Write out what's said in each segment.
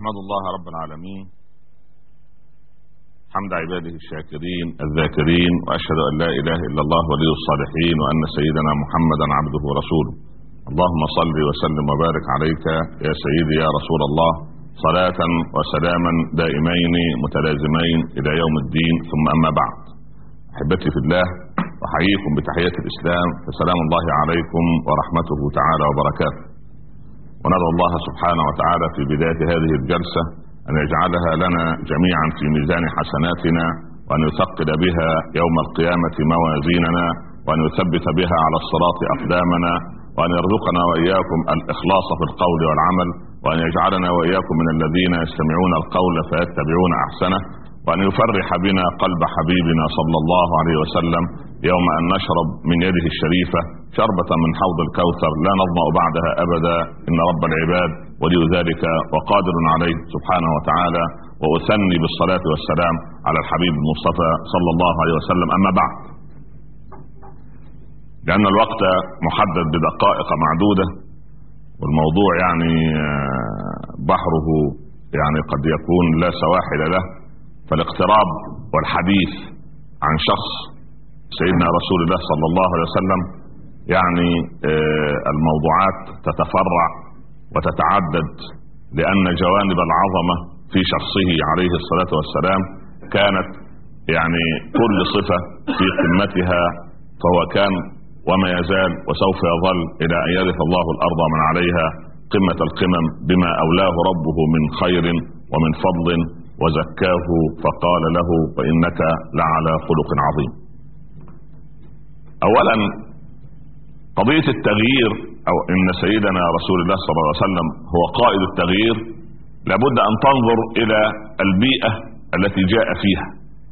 أحمد الله رب العالمين حمد عباده الشاكرين الذاكرين، وأشهد أن لا إله إلا الله ولي الصالحين، وأن سيدنا محمدا عبده ورسوله. اللهم صل وسلم وبارك عليك يا سيدي يا رسول الله، صلاة وسلاما دائمين متلازمين إلى يوم الدين. ثم أما بعد، أحبتي في الله، أحييكم بتحية الإسلام، فسلام الله عليكم ورحمته تعالى وبركاته. وندعو الله سبحانه وتعالى في بداية هذه الجلسة أن يجعلها لنا جميعا في ميزان حسناتنا، وأن يثقل بها يوم القيامة موازيننا، وأن يثبت بها على الصراط أقدامنا، وأن يرزقنا وإياكم الإخلاص في القول والعمل، وأن يجعلنا وإياكم من الذين يستمعون القول فيتبعون أحسنه، وأن يفرح بنا قلب حبيبنا صلى الله عليه وسلم يوم أن نشرب من يده الشريفة شربة من حوض الكوثر لا نظمأ بعدها أبدا، إن رب العباد ولي ذلك وقادر عليه سبحانه وتعالى. وأثني بالصلاة والسلام على الحبيب المصطفى صلى الله عليه وسلم. أما بعد، لأن الوقت محدد بدقائق معدودة، والموضوع يعني بحره يعني قد يكون لا سواحل له، فالاقتراب والحديث عن شخص سيدنا رسول الله صلى الله عليه وسلم يعني الموضوعات تتفرع وتتعدد، لأن جوانب العظمة في شخصه عليه الصلاة والسلام كانت يعني كل صفة في قمتها، فهو كان وما يزال وسوف يظل إلى أن يرث الله الأرض من عليها قمة القمم بما أولاه ربه من خير ومن فضل، وزكاه فقال له وإنك لعلى خلق عظيم. أولا، قضية التغيير، أو إن سيدنا رسول الله صلى الله عليه وسلم هو قائد التغيير، لابد أن تنظر إلى البيئة التي جاء فيها،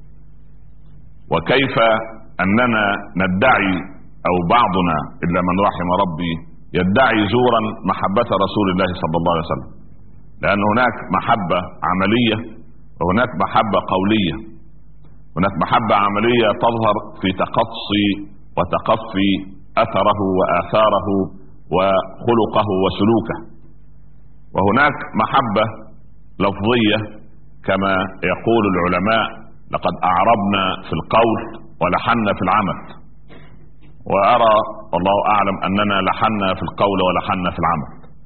وكيف أننا ندعي أو بعضنا إلا من رحم ربي يدعي زورا محبة رسول الله صلى الله عليه وسلم، لأن هناك محبة عملية وهناك محبة قولية. هناك محبة عملية تظهر في تقصي وتقفي أثره وآثاره وخلقه وسلوكه، وهناك محبة لفظية كما يقول العلماء: لقد أعربنا في القول ولحنا في العمل. وأرى والله أعلم أننا لحنا في القول ولحنا في العمل.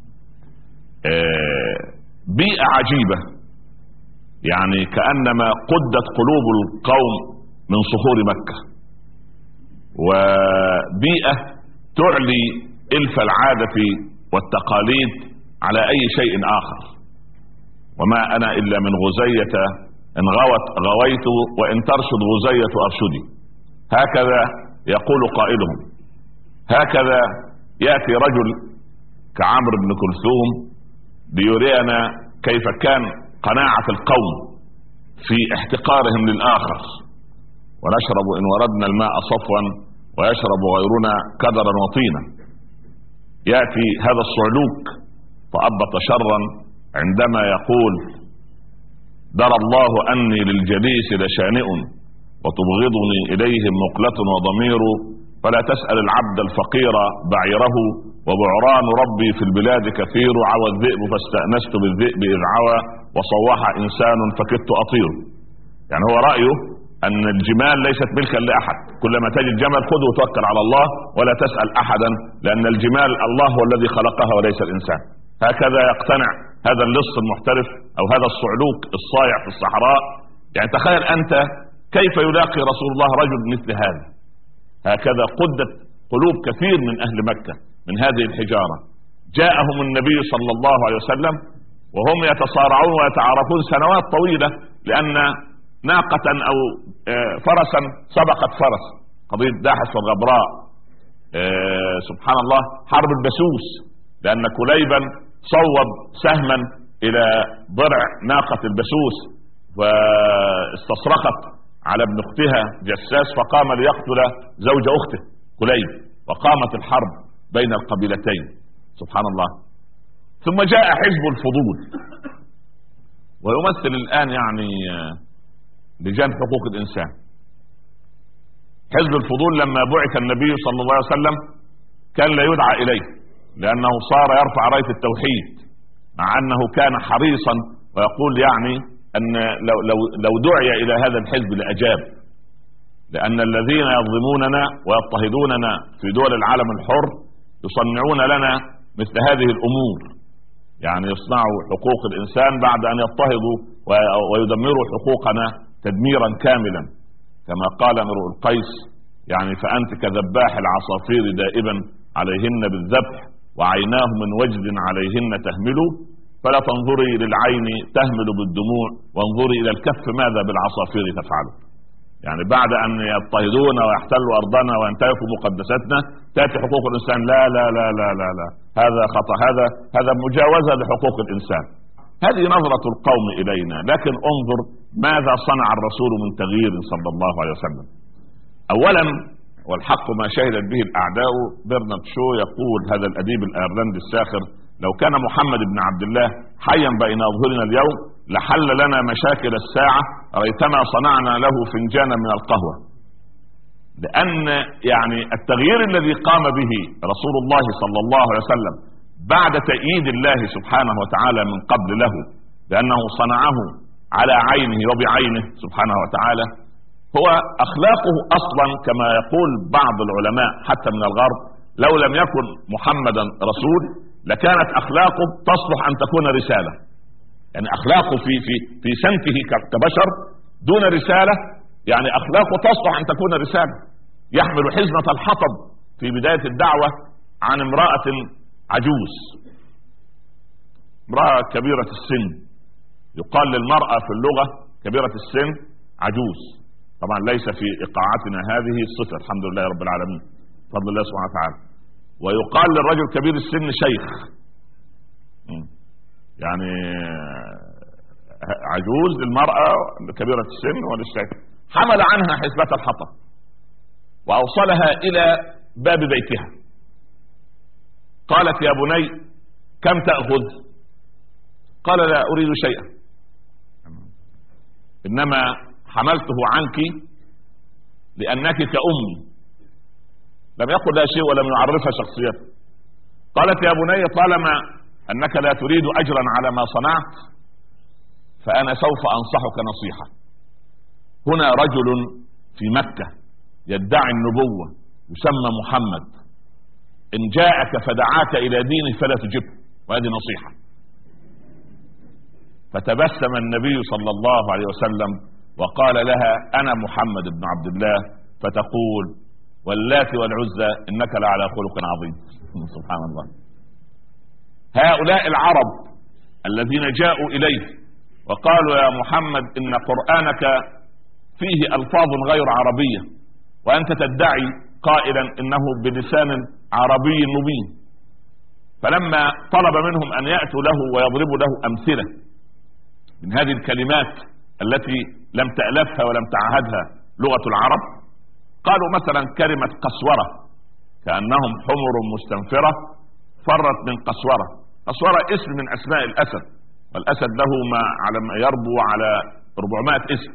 بيئة عجيبة، يعني كأنما قدت قلوب القوم من صخور مكة، وبيئة تعلي إلف العادة والتقاليد على أي شيء آخر. وما أنا إلا من غزية، إن غوت غويت، وإن ترشد غزية أرشدي. هكذا يقول قائلهم. هكذا يأتي رجل كعمرو بن كلثوم ليرينا كيف كان قناعة القوم في احتقارهم للآخر: ونشرب إن وردنا الماء صفوا ويشرب غيرنا كدرا وطينا. يأتي هذا الصعلوك فأبط شرا عندما يقول: درى الله أني للجليس لشانئ، وتبغضني إليهم مقلة وضمير، فلا تسأل العبد الفقير بعيره، وبعران ربي في البلاد كثير، عوى الذئب فاستأنست بالذئب إذ عوى، وصوح إنسان فكدت أطير. يعني هو رأيه أن الجمال ليست ملكا لأحد، كلما تجد جمل خذه وتوكل على الله ولا تسأل أحدا، لأن الجمال الله هو الذي خلقها وليس الإنسان. هكذا يقتنع هذا اللص المحترف أو هذا الصعلوك الصايع في الصحراء. يعني تخيل أنت كيف يلاقي رسول الله رجل مثل هذا. هكذا قدت قلوب كثير من أهل مكة من هذه الحجارة. جاءهم النبي صلى الله عليه وسلم وهم يتصارعون ويتعارفون سنوات طويلة، لأن ناقة أو فرسا سبقت فرس، قضية داحس والغبراء. سبحان الله، حرب البسوس، لأن كليبا صوب سهما إلى ضرع ناقة البسوس، فاستصرخت على ابن اختها جساس فقام ليقتل زوج اخته كليب، وقامت الحرب بين القبيلتين. سبحان الله. ثم جاء حزب الفضول، ويمثل الآن يعني لجان حقوق الإنسان. حزب الفضول لما بعث النبي صلى الله عليه وسلم كان لا يدعى إليه، لأنه صار يرفع راية التوحيد، مع أنه كان حريصا ويقول يعني أن لو دعي إلى هذا الحزب لأجاب، لأن الذين يظلموننا ويضطهدوننا في دول العالم الحر يصنعون لنا مثل هذه الأمور، يعني يصنعوا حقوق الإنسان بعد أن يضطهدوا ويدمروا حقوقنا تدميرا كاملا، كما قال امرؤ القيس يعني فأنت كذباح العصافير دائبا عليهن بالذبح وعيناه من وجد عليهن تهمل، فلا تنظري للعين تهمل بالدموع وانظري إلى الكف ماذا بالعصافير تفعل. يعني بعد أن يضطهدون ويحتلوا أرضنا وينتهكوا مقدساتنا تأتي حقوق الإنسان، لا لا لا لا لا لا، هذا خطأ، هذا مجاوزة لحقوق الإنسان. هذه نظرة القوم إلينا، لكن انظر ماذا صنع الرسول من تغيير صلى الله عليه وسلم. أولا والحق ما شهدت به الأعداء، برنارد شو يقول هذا الأديب الأيرلندي الساخر لو كان محمد بن عبد الله حيا بين أظهرنا اليوم لحل لنا مشاكل الساعة ريتما صنعنا له فنجانا من القهوة. لأن يعني التغيير الذي قام به رسول الله صلى الله عليه وسلم بعد تأييد الله سبحانه وتعالى من قبل له، لأنه صنعه على عينه وبعينه سبحانه وتعالى، هو أخلاقه أصلا كما يقول بعض العلماء حتى من الغرب لو لم يكن محمدا رسول لكانت أخلاقه تصلح أن تكون رسالة. يعني أخلاقه في سنته كبشر دون رسالة، يعني أخلاقه تصلح أن تكون رسالة. يحمل حزمة الحطب في بداية الدعوة عن امرأة عجوز، امرأة كبيرة السن، يقال للمرأة في اللغة كبيرة السن عجوز، طبعا ليس في إيقاعاتنا هذه الصفة الحمد لله رب العالمين بفضل الله سبحانه وتعالى. ويقال للرجل كبير السن شيخ، يعني عجوز للمرأة كبيرة السن وللشيخ. حمل عنها حزبة الحطب وأوصلها إلى باب بيتها، قالت يا بني كم تأخذ؟ قال لا أريد شيئا، إنما حملته عنك لأنك كأمي. لم يقل لا شيء ولم يعرفها شخصيته. قالت يا بني طالما أنك لا تريد أجرا على ما صنعت فأنا سوف أنصحك نصيحة. هنا رجل في مكة يدعي النبوة يسمى محمد، إن جاءك فدعاك إلى دينه فلا تجبه، وهذه نصيحة. فتبسم النبي صلى الله عليه وسلم وقال لها أنا محمد بن عبد الله، فتقول واللات والعزى إنك لعلى خلق عظيم. سبحان الله. هؤلاء العرب الذين جاءوا إليه وقالوا يا محمد إن قرآنك فيه ألفاظ غير عربية وأنت تدعي قائلا إنه بلسان عربي مبين، فلما طلب منهم أن يأتوا له ويضربوا له أمثلة من هذه الكلمات التي لم تألفها ولم تعهدها لغة العرب، قالوا مثلا كلمة قسورة، كأنهم حمر مستنفرة فرت من قسورة. قسورة اسم من أسماء الأسد، والأسد له ما على ما يربو على 400 اسم.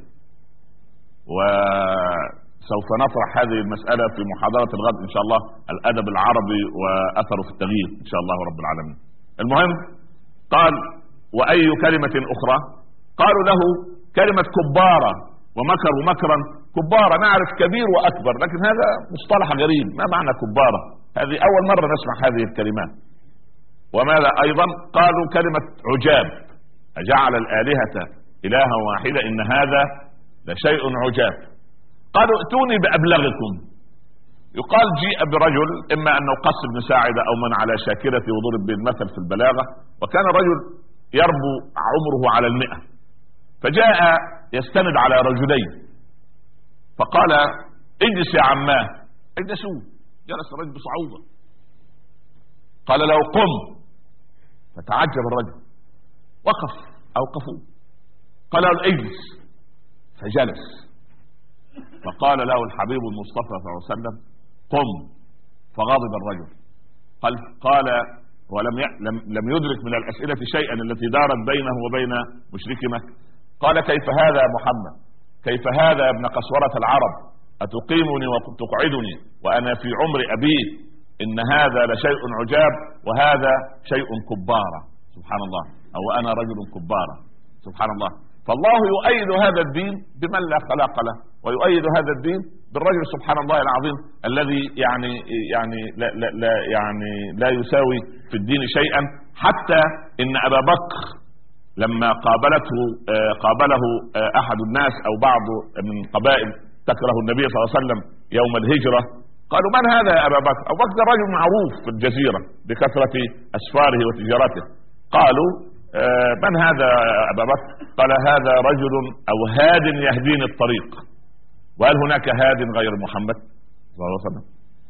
وسوف نطرح هذه المسألة في محاضرة الغد إن شاء الله، الأدب العربي وأثره في التغيير إن شاء الله رب العالمين. المهم قال وأي كلمة أخرى؟ قالوا له كلمة كبارة، ومكروا مكرا كبارة. نعرف كبير وأكبر، لكن هذا مصطلح غريب، ما معنى كبارة؟ هذه أول مرة نسمع هذه الكلمات. وماذا أيضا؟ قالوا كلمة عجاب، أجعل الآلهة إلها واحدة إن هذا لشيء عجاب. قالوا ائتوني بأبلغكم. يقال جيء برجل إما أنه قص بن ساعدة أو من على شاكلته وضرب بالمثل في البلاغة، وكان رجل يربو عمره على 100، فجاء يستند على رجلين فقال اجلس يا عماه. اجلسوا. جلس الرجل بصعوبة. قال له قم، فتعجب الرجل وقف، أوقفوه. قال له اجلس، فجلس. فقال له الحبيب المصطفى صلى الله عليه وسلم قم، فغضب الرجل. قال ولم يدرك من الأسئلة شيئا التي دارت بينه وبين مشرك مكة. قال كيف هذا يا محمد؟ كيف هذا يا ابن قسورة العرب؟ أتقيمني وتقعدني وأنا في عمر أبيك؟ إن هذا لشيء عجاب وهذا شيء كبارة. سبحان الله. أو أنا رجل كبارة. سبحان الله. فالله يؤيد هذا الدين بمن لا خلاق له، ويؤيد هذا الدين بالرجل سبحان الله العظيم الذي لا يساوي في الدين شيئا. حتى ان ابا بكر لما قابله احد الناس او بعض من قبائل تكره النبي صلى الله عليه وسلم يوم الهجرة، قالوا من هذا يا ابا بكر؟ ابو بكر رجل معروف في الجزيرة بكثرة اسفاره وتجارته. قالوا من هذا يا ابا بكر؟ قال هذا رجل او هاد يهديني الطريق، وهل هناك هاد غير محمد صلى الله عليه وسلم؟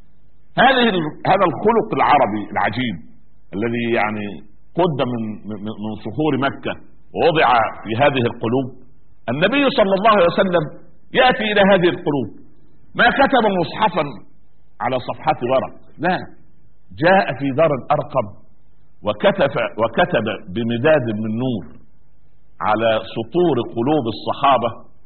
هذا الخلق العربي العجيب الذي يعني قد من صخور مكة ووضع في هذه القلوب. النبي صلى الله عليه وسلم يأتي إلى هذه القلوب، ما كتب مصحفا على صفحة ورق، لا، جاء في دار الأرقم وكتب بمداد من نور على سطور قلوب الصحابة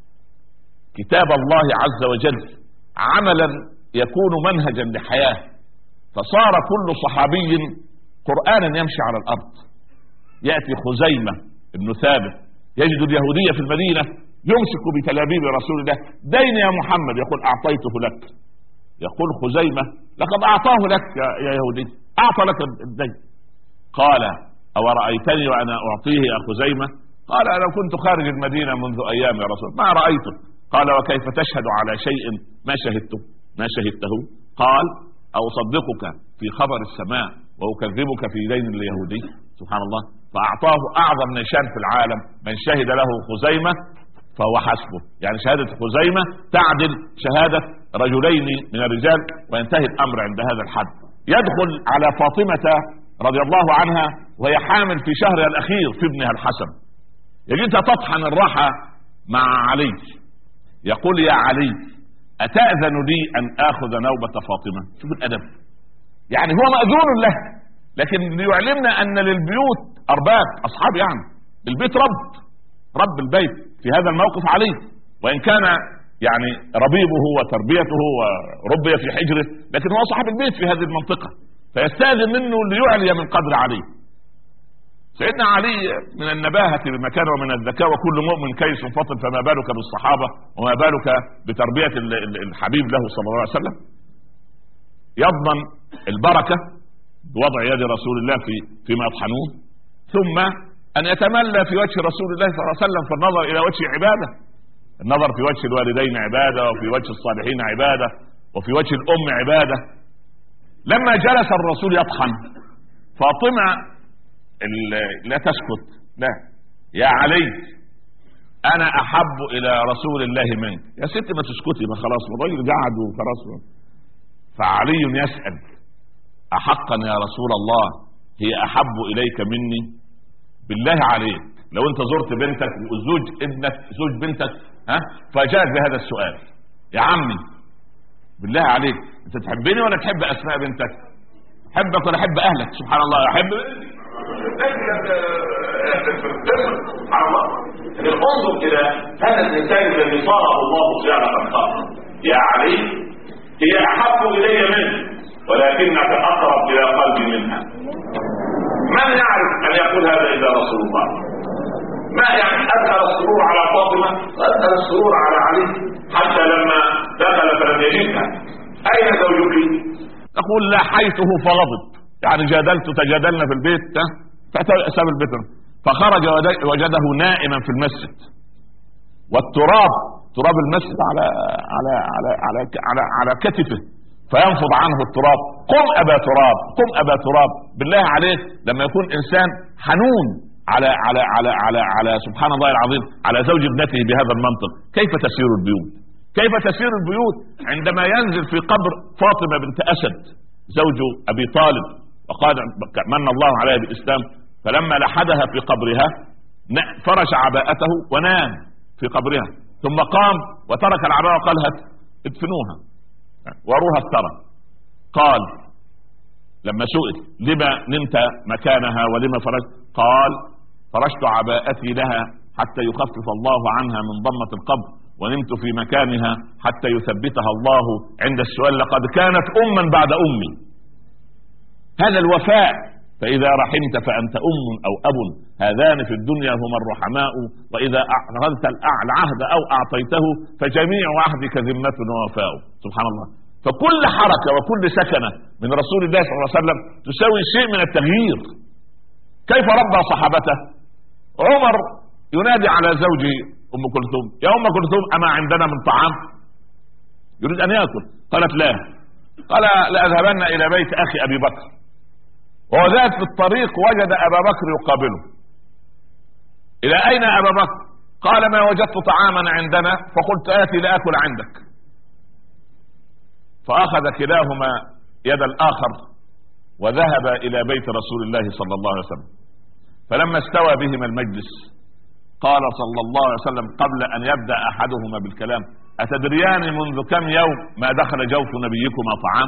كتاب الله عز وجل، عملا يكون منهجا لحياة. فصار كل صحابي قرآنا يمشي على الأرض. يأتي خزيمة بن ثابت يجد اليهودية في المدينة يمسك بتلابيب رسول الله، دين يا محمد، يقول أعطيته لك. يقول خزيمة لقد أعطاه لك يا يهودي، أعطى لك الدين. قال أو رأيتني وأنا أعطيه يا خزيمة؟ قال أنا كنت خارج المدينة منذ أيام يا رسول، ما رأيته. قال وكيف تشهد على شيء ما شهدته؟ قال أصدقك في خبر السماء وأكذبك في دين اليهودي. سبحان الله. فأعطاه أعظم نشان في العالم، من شهد له خزيمة فهو حسبه. يعني شهادة خزيمة تعدل شهادة رجلين من الرجال، وينتهي الأمر عند هذا الحد. يدخل على فاطمة رضي الله عنها وهي حامل في شهرها الأخير في ابنها الحسن، يجدها تطحن الرحى مع علي. يقول يا علي أتأذن لي أن آخذ نوبة فاطمة؟ شوف الأدب، يعني هو مأذون له، لكن ليعلمنا أن للبيوت أرباب، أصحاب، يعني البيت رب البيت في هذا الموقف علي، وإن كان يعني ربيبه وتربيته وربي في حجره، لكن هو صاحب البيت في هذه المنطقة، فيستاذن منه ليعلي من قدر علي. سيدنا علي من النباهة بمكانه ومن الذكاء، وكل مؤمن كيس فطن، فما بالك بالصحابة وما بالك بتربية الحبيب له صلى الله عليه وسلم. يضمن البركة بوضع يد رسول الله فيما يطحنون، ثم أن يتملى في وجه رسول الله صلى الله عليه وسلم في النظر إلى وجه عبادة. النظر في وجه الوالدين عبادة، وفي وجه الصالحين عبادة، وفي وجه الأم عبادة. لما جلس الرسول يطحن، فاطمة لا تسكت، لا، يا علي أنا أحب إلى رسول الله منك. يا ستي ما تسكتي، ما خلاص الراجل قعد وخلاص. فعلي يسأل أحقا يا رسول الله هي أحب إليك مني؟ بالله عليك لو أنت زرت بنتك زوج بنتك فجاءت بهذا السؤال، يا عمي بالله عليك أنت تحبني ولا تحب أسماء بنتك؟ حبك ولا حب أهلك؟ سبحان الله. أحب انظر إلى هذا الإنسان الذي صاره الله تعالى خلقه. يا علي هي أحب إلي منه، ولكنك أقرب إلى قلبي منها. من يعرف أن يقول هذا إلا رسول الله؟ ما يعني أدخل السرور على فاطمة وأدخل السرور على علي، حتى لما دخل فلم يجدها. أين زوجك؟ أقول لاحيته فغضب، يعني تجادلنا في البيت، فساب البيت، فخرج وجده نائما في المسجد، تراب المسجد على كتفه، فينفض عنه التراب. قم أبا تراب. بالله عليك لما يكون إنسان حنون على سبحان الله العظيم على زوج ابنته بهذا المنطق، كيف تسير البيوت عندما ينزل في قبر فاطمة بنت أسد زوج أبي طالب، وقال من الله عليها بالإسلام، فلما لحدها في قبرها فرش عباءته ونام في قبرها، ثم قام وترك العباءة وقال ادفنوها وروها الثرى. قال لما سئل لما نمت مكانها ولما فرشت، قال فرشت عباءتي لها حتى يخفف الله عنها من ضمة القبر، ونمت في مكانها حتى يثبتها الله عند السؤال، لقد كانت أما بعد أمي. هذا الوفاء. فإذا رحمت فأنت أم أو أب، هذان في الدنيا هما الرحماء، وإذا أخذت العهد أو أعطيته فجميع عهدك ذمة ووفاء. سبحان الله. فكل حركة وكل سكنة من رسول الله صلى الله عليه وسلم تساوي شيء من التغيير. كيف ربى صحابته؟ عمر ينادي على زوجه أم كلثوم: يا أم كلثوم أما عندنا من طعام؟ يريد أن يأكل. قالت: لا. قال: لأذهبن إلى بيت أخي أبي بكر. وهو ذات في الطريق وجد أبا بكر يقابله. إلى أين أبا بكر؟ قال: ما وجدت طعاما عندنا فقلت آتي لأكل عندك. فأخذ كلاهما يد الآخر وذهب إلى بيت رسول الله صلى الله عليه وسلم. فلما استوى بهما المجلس قال صلى الله عليه وسلم قبل أن يبدأ أحدهما بالكلام: أتدريان منذ كم يوم ما دخل جوف نبيكما طعام؟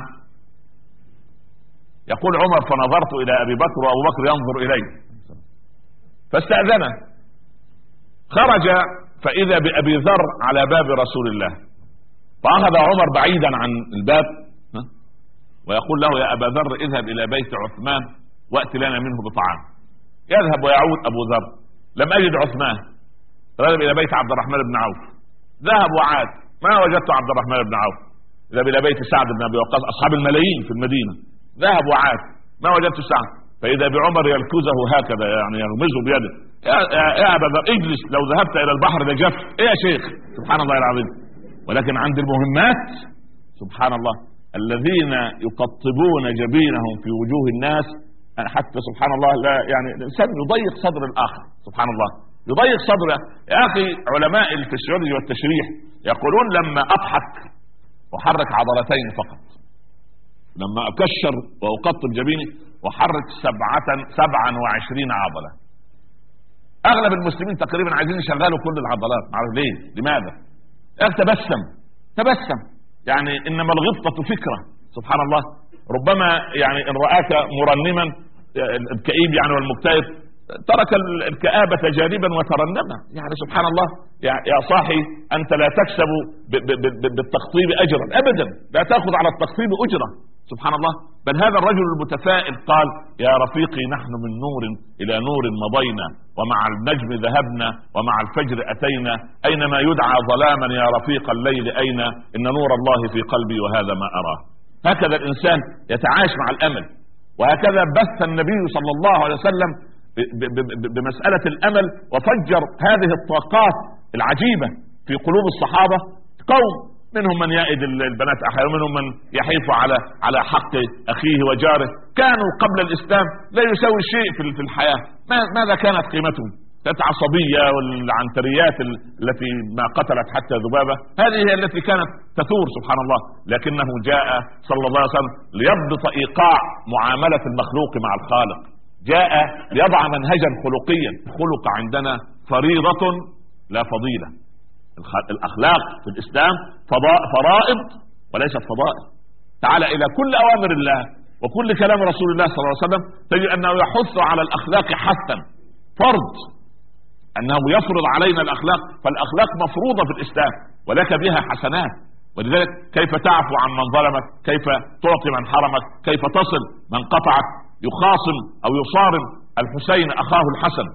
يقول عمر: فنظرت إلى أبي بكر وأبو بكر ينظر إلي، فاستأذنه. خرج فإذا بأبي ذر على باب رسول الله، فأخذ عمر بعيدا عن الباب ويقول له: يا أبا ذر اذهب إلى بيت عثمان وأت لنا منه بطعام. يذهب ويعود أبو ذر: لم أجد عثمان. ذهب إلى بيت عبد الرحمن بن عوف، ذهب وعاد: ما وجدت عبد الرحمن بن عوف. ذهب إلى بيت سعد بن أبي وقاص أصحاب الملايين في المدينة، ذهب وعاد: ما وجدت سعد. فإذا بعمر يلكزه هكذا، يعني يغمزه بيده: يا أبا ذر اجلس، لو ذهبت إلى البحر لجف. إيه يا شيخ؟ سبحان الله العظيم. ولكن عند المهمات سبحان الله الذين يقطبون جبينهم في وجوه الناس حتى سبحان الله لا يعني الإنسان يضيق صدر الآخر. سبحان الله يضيق صدره. يا أخي علماء الفسيولوجي والتشريح يقولون لما أضحك وحرك عضلتين فقط، لما أكشر وأقطب جبيني وحرك 27 عضلة. أغلب المسلمين تقريبا عايزين يشغلوا كل العضلات، معرف ليه؟ لماذا؟ تبسم يعني إنما الغبطة فكرة. سبحان الله. ربما يعني إن رآك مرنما الكئيب يعني والمكتئب ترك الكآبة جانبا وترنما. يعني سبحان الله يا صاحي أنت لا تكسب بالتخطيب أجرا أبدا، لا تأخذ على التخطيب أجرا. سبحان الله. بل هذا الرجل المتفائل قال: يا رفيقي نحن من نور إلى نور مضينا، ومع النجم ذهبنا، ومع الفجر أتينا، أينما يدعى ظلاما يا رفيق الليل أين، إن نور الله في قلبي وهذا ما أراه. هكذا الإنسان يتعايش مع الأمل، وهكذا بث النبي صلى الله عليه وسلم بمسألة الأمل، وفجر هذه الطاقات العجيبة في قلوب الصحابة. قوم منهم من يائد البنات أحيانا، ومنهم من يحيف على حق أخيه وجاره. كانوا قبل الإسلام لا يساوي شيء في الحياة. ماذا كانت قيمتهم؟ كانت عصبية والعنتريات التي ما قتلت حتى ذبابة، هذه هي التي كانت تثور. سبحان الله. لكنه جاء صلى الله عليه وسلم ليضبط إيقاع معاملة المخلوق مع الخالق، جاء ليضع منهجا خلقيا. خلق عندنا فريضة لا فضيلة. الأخلاق في الإسلام فرائض وليست فضائل. تعال إلى كل أوامر الله وكل كلام رسول الله صلى الله عليه وسلم تجد أنه يحث على الأخلاق حثا فرض، أنه يفرض علينا الأخلاق. فالأخلاق مفروضة في الإسلام ولك بها حسنات. ولذلك كيف تعفو عن من ظلمك، كيف تعطي من حرمك، كيف تصل من قطعك. يخاصم أو يصارم الحسين أخاه الحسن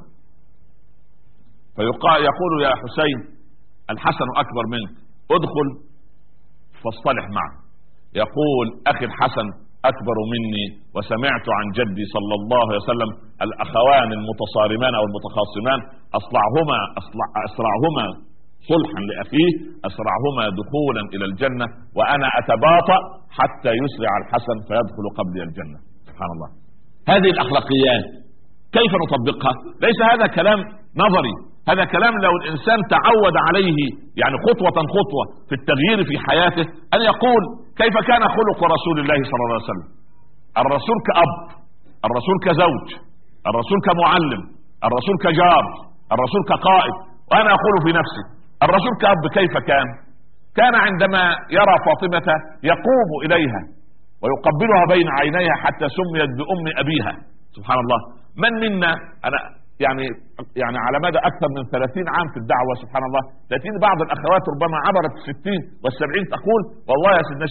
فيقول: يا حسين الحسن أكبر منك، ادخل فاصطلح معه. يقول: أخي الحسن أكبر مني، وسمعت عن جدي صلى الله عليه وسلم الأخوان المتصارمان أو المتخاصمان أسرعهما صلحا لأخيه أسرعهما دخولا إلى الجنة، وأنا أتباطأ حتى يسرع الحسن فيدخل قبلي الجنة. سبحان الله. هذه الأخلاقيات كيف نطبقها؟ ليس هذا كلام نظري، هذا كلام لو الإنسان تعود عليه يعني خطوة في التغيير في حياته، أن يقول: كيف كان خلق رسول الله صلى الله عليه وسلم؟ الرسول كأب، الرسول كزوج، الرسول كمعلم، الرسول كجار، الرسول كقائد. وأنا أقول في نفسي الرسول كأب كيف كان عندما يرى فاطمة يقوم إليها ويقبلها بين عينيها حتى سميت بأم أبيها. سبحان الله. من منا أنا يعني على مدى أكثر من 30 عام في الدعوة سبحان الله، تأتيني بعض الأخوات ربما عبرت 60 وال70 تقول: والله يا سيدنا الشيخ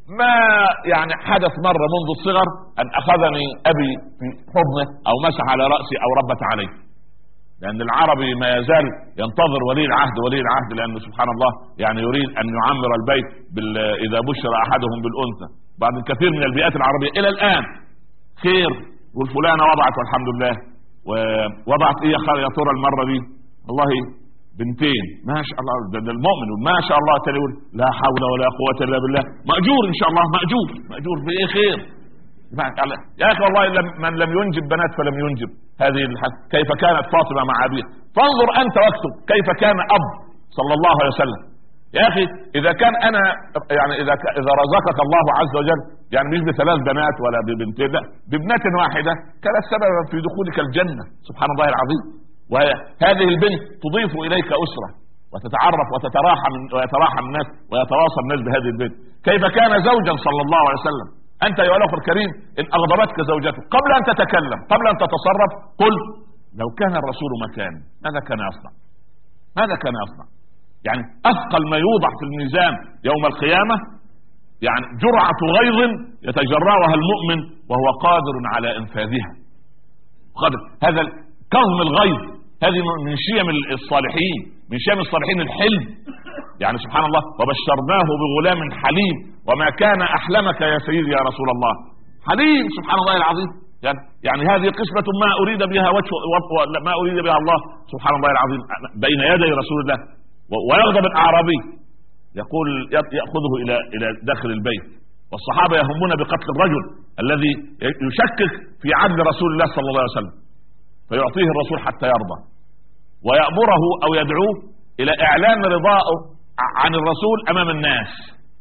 ما يعني حدث مرة منذ الصغر أن أخذني أبي في حضنه أو مسح على رأسي أو ربت عليه، لأن العربي ما يزال ينتظر ولي العهد لأنه سبحان الله يعني يريد أن يعمر البيت إذا بشر أحدهم بالأنثى. بعد الكثير من البيئات العربية إلى الآن خير، والفلانة وضعت والحمد لله، ووضعت إيه يا ترى المرة دي؟ والله بنتين ما شاء الله. ده المؤمن ما شاء الله تقول لا حول ولا قوة إلا بالله، مأجور إن شاء الله، مأجور في إيه خير يا أخي. والله من لم ينجب بنات فلم ينجب هذه كيف كانت فاطمة مع أبيها. فانظر أنت واكتب كيف كان أب صلى الله عليه وسلم. يا أخي إذا كان أنا يعني إذا رزقك الله عز وجل يعني مش بثلاث بنات ولا ببنتين، لا بابنة واحدة كانت سببا في دخولك الجنة سبحان الله العظيم. وهذه البنت تضيف إليك أسرة وتتعرف ويتراحم الناس ويتواصل الناس بهذه البنت. كيف كان زوجا صلى الله عليه وسلم. أنت يا الأخ الكريم إن أغضبتك زوجتك قبل أن تتكلم قبل أن تتصرف قل لو كان الرسول مكاني ماذا كان يصنع؟ يعني أثقل ما يوضع في الميزان يوم القيامة يعني جرعة غيظ يتجرعها المؤمن وهو قادر على إنفاذها. هذا كظم الغيظ هذه من شيم الصالحين الحلم. يعني سبحان الله وبشرناه بغلام حليم وما كان أحلمك يا سيدي يا رسول الله. حليم سبحان الله العظيم. يعني هذه قسمة ما أريد بها الله سبحان الله العظيم بين يدي رسول الله. ويغضب الأعرابي يقول يأخذه إلى داخل البيت، والصحابة يهمون بقتل الرجل الذي يشكك في عدل رسول الله صلى الله عليه وسلم، فيعطيه الرسول حتى يرضى ويأمره أو يدعوه إلى إعلان رضائه عن الرسول أمام الناس.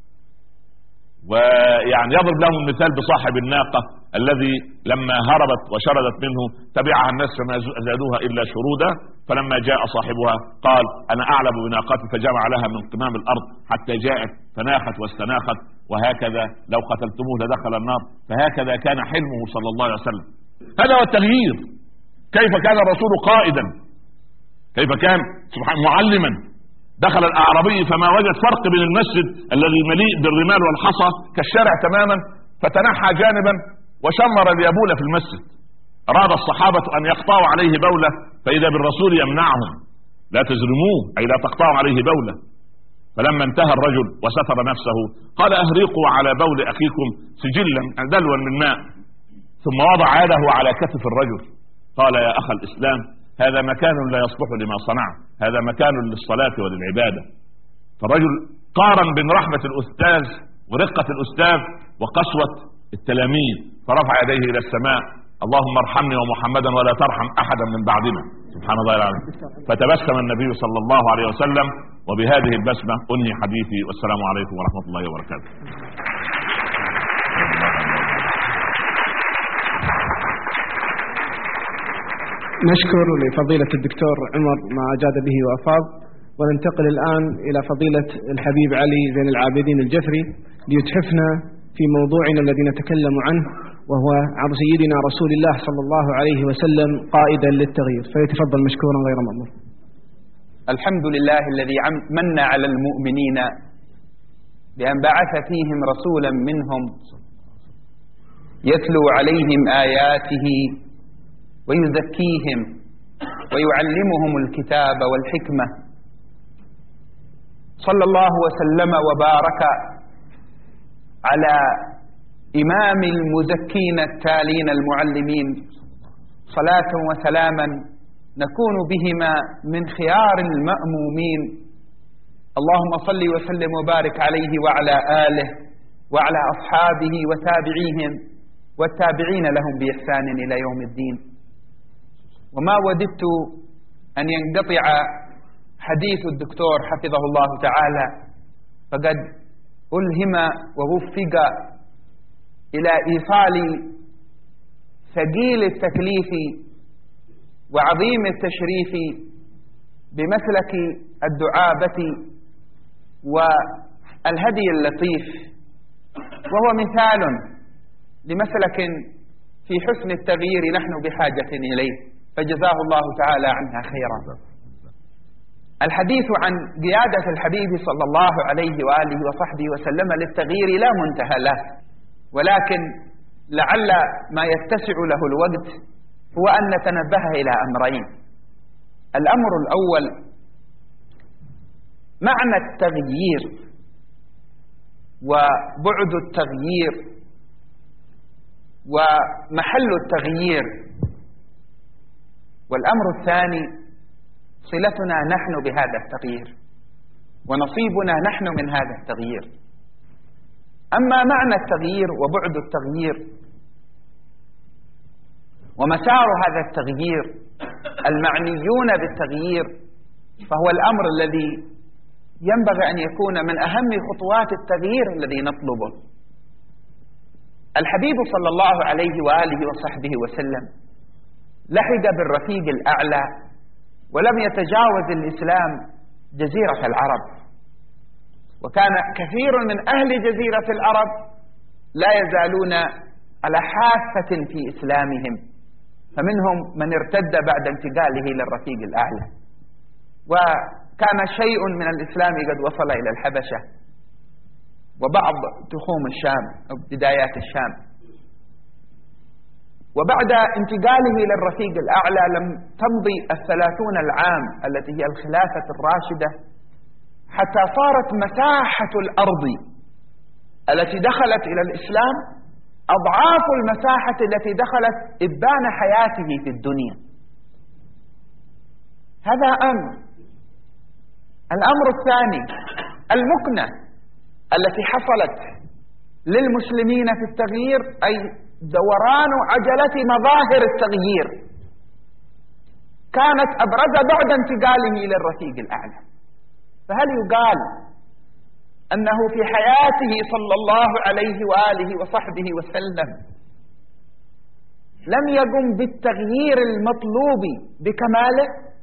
ويعني يضرب لهم المثال بصاحب الناقة الذي لما هربت وشردت منه تبعها الناس فما زادوها إلا شرودا، فلما جاء صاحبها قال أنا أعلم بناقتي فجمع لها من قمام الأرض حتى جاءت فناخت واستناخت، وهكذا لو قتلتموه لدخل النار. فهكذا كان حلمه صلى الله عليه وسلم. هذا هو التغيير. كيف كان الرسول قائدا، كيف كان سبحانه معلما. دخل الأعرابي فما وجد فرق بين المسجد الذي مليء بالرمال والحصى كالشارع تماما، فتنحى جانبا وشمر اليبول في المسجد. أراد الصحابة أن يقطعوا عليه بولة فإذا بالرسول يمنعهم لا تزرموه أي لا تقطعوا عليه بولة. فلما انتهى الرجل وستر نفسه قال أهريقوا على بول أخيكم سجلا دلوا من ماء، ثم وضع يده على كتف الرجل قال يا أخ الإسلام هذا مكان لا يصلح لما صنعت، هذا مكان للصلاة وللعبادة. فالرجل قارن بين رحمة الأستاذ ورقة الأستاذ وقسوة التلاميذ فرفع يديه إلى السماء اللهم ارحمني ومحمدا ولا ترحم أحدا من بعدنا سبحان الله العظيم. فتبسم النبي صلى الله عليه وسلم، وبهذه البسمة أنهي حديثي، والسلام عليكم ورحمة الله وبركاته. نشكر لفضيلة الدكتور عمر ما أجاد به وأفاض، وننتقل الآن إلى فضيلة الحبيب علي زين العابدين الجفري ليتحفنا في موضوعنا الذي نتكلم عنه، وهو عن سيدنا رسول الله صلى الله عليه وسلم قائدا للتغيير، فيتفضل مشكورا غير مأمور. الحمد لله الذي من على المؤمنين بأن بعث فيهم رسولا منهم يتلو عليهم آياته ويزكيهم ويعلمهم الكتاب والحكمة. صلى الله وسلم وبارك على إمام المزكين التالين المعلمين، صلاة وسلاما نكون بهما من خيار المأمومين. اللهم صل وسلم وبارك عليه وعلى آله وعلى أصحابه وتابعيهم والتابعين لهم بإحسان إلى يوم الدين. وما وددت أن ينقطع حديث الدكتور حفظه الله تعالى، فقد ألهم ووفق إلى إيصال ثقيل التكليف وعظيم التشريف بمسلك الدعابة والهدي اللطيف، وهو مثال لمسلك في حسن التغيير نحن بحاجة إليه، فجزاه الله تعالى عنها خيرا. الحديث عن قيادة الحبيب صلى الله عليه وآله وصحبه وسلم للتغيير لا منتهى له، ولكن لعل ما يتسع له الوقت هو أن نتنبه إلى أمرين. الأمر الأول معنى التغيير وبعد التغيير ومحل التغيير، والأمر الثاني صلتنا نحن بهذا التغيير ونصيبنا نحن من هذا التغيير. أما معنى التغيير وبعد التغيير ومسار هذا التغيير، المعنيون بالتغيير، فهو الأمر الذي ينبغي أن يكون من أهم خطوات التغيير الذي نطلبه. الحبيب صلى الله عليه وآله وصحبه وسلم لحق بالرفيق الأعلى، ولم يتجاوز الإسلام جزيرة العرب، وكان كثير من أهل جزيرة العرب لا يزالون على حافة في إسلامهم، فمنهم من ارتد بعد انتقاله للرفيق الأعلى، وكان شيء من الإسلام قد وصل إلى الحبشة وبعض تخوم الشام أو بدايات الشام. وبعد انتقاله للرفيق الأعلى لم تمضي 30 العام التي هي الخلافة الراشدة حتى صارت مساحة الأرض التي دخلت إلى الإسلام أضعاف المساحة التي دخلت إبان حياته في الدنيا. هذا أمر. الأمر الثاني المكنة التي حصلت للمسلمين في التغيير، أي دوران عجلة مظاهر التغيير، كانت أبرز بعد انتقاله للرفيق الأعلى. فهل يقال أنه في حياته صلى الله عليه وآله وصحبه وسلم لم يقم بالتغيير المطلوب بكماله؟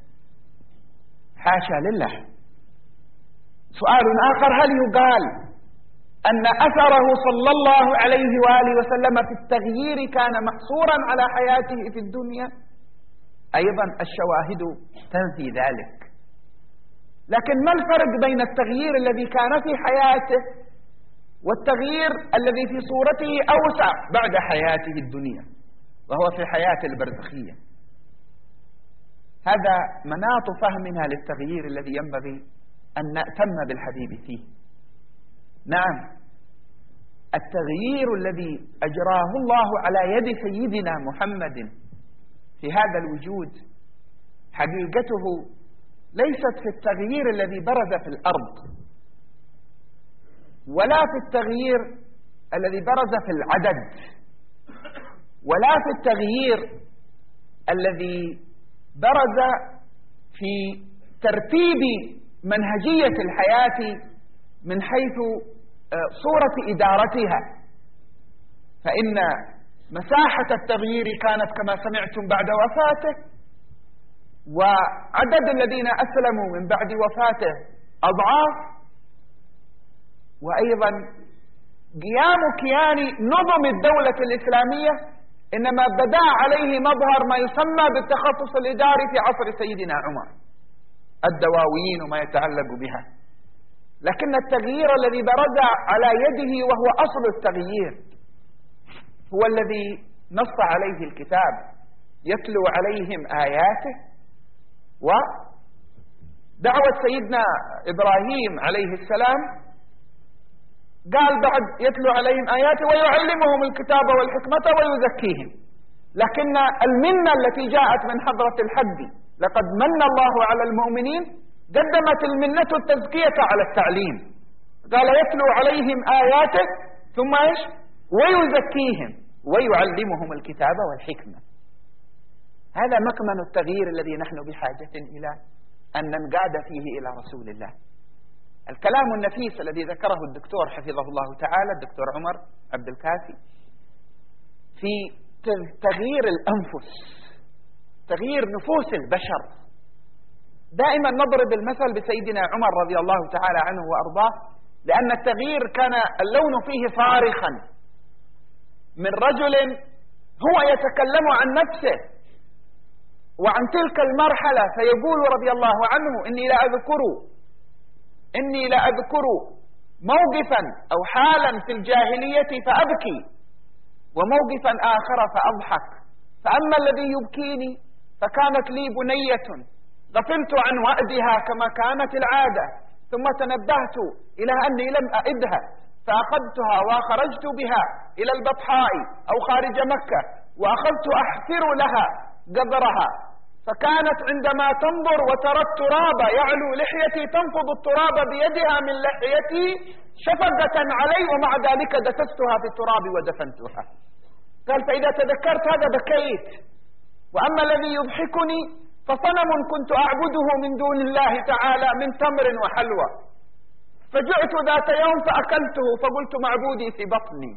حاشا لله. سؤال آخر، هل يقال أن أثره صلى الله عليه وآله وسلم في التغيير كان مقصورا على حياته في الدنيا؟ أيضا الشواهد تنفي ذلك. لكن ما الفرق بين التغيير الذي كان في حياته والتغيير الذي في صورته أوسع بعد حياته الدنيا وهو في حياة البرزخية؟ هذا مناط فهمنا للتغيير الذي ينبغي أن نأتم بالحبيب فيه. نعم، التغيير الذي أجراه الله على يد سيدنا محمد في هذا الوجود حقيقته ليست في التغيير الذي برز في الأرض، ولا في التغيير الذي برز في العدد، ولا في التغيير الذي برز في ترتيب منهجية الحياة من حيث صورة إدارتها. فإن مساحة التغيير كانت كما سمعتم بعد وفاته، وعدد الذين أسلموا من بعد وفاته أضعاف، وأيضا قيام كيان نظم الدولة الإسلامية إنما بدا عليه مظهر ما يسمى بالتخصص الإداري في عصر سيدنا عمر، الدواوين وما يتعلق بها. لكن التغيير الذي برز على يده وهو أصل التغيير هو الذي نص عليه الكتاب، يتلو عليهم آياته، ودعوة سيدنا إبراهيم عليه السلام قال بعد يتلو عليهم آياته ويعلمهم الكتاب والحكمة ويزكيهم. لكن المنة التي جاءت من حضرة الحق، لقد من الله على المؤمنين، قدمت المنة التزكية على التعليم. قال يتلو عليهم آياته ثم إيش؟ ويزكيهم ويعلمهم الكتاب والحكمة. هذا مكمن التغيير الذي نحن بحاجة إلى أن ننقاد فيه إلى رسول الله. الكلام النفيس الذي ذكره الدكتور حفظه الله تعالى الدكتور عمر عبد الكافي في تغيير الأنفس، تغيير نفوس البشر. دائما نضرب المثل بسيدنا عمر رضي الله تعالى عنه وأرضاه، لأن التغيير كان اللون فيه صارخا من رجل هو يتكلم عن نفسه وعن تلك المرحلة فيقول رضي الله عنه: إني لا أذكر موقفا أو حالا في الجاهلية فأبكي وموقفا آخر فأضحك، فأما الذي يبكيني فكانت لي بنية غفلت عن وأدها كما كانت العادة، ثم تنبهت إلى أني لم أئدها فأخذتها وخرجت بها إلى البطحاء أو خارج مكة، وأخذت أحفر لها قدرها، فكانت عندما تنظر وترى التراب يعلو لحيتي تنفض التراب بيدها من لحيتي شفقة علي، ومع ذلك دسستها في التراب ودفنتها. قال: فإذا تذكرت هذا بكيت. وأما الذي يضحكني فصنم كنت أعبده من دون الله تعالى من تمر وحلوى، فجعت ذات يوم فأكلته فقلت معبودي في بطني.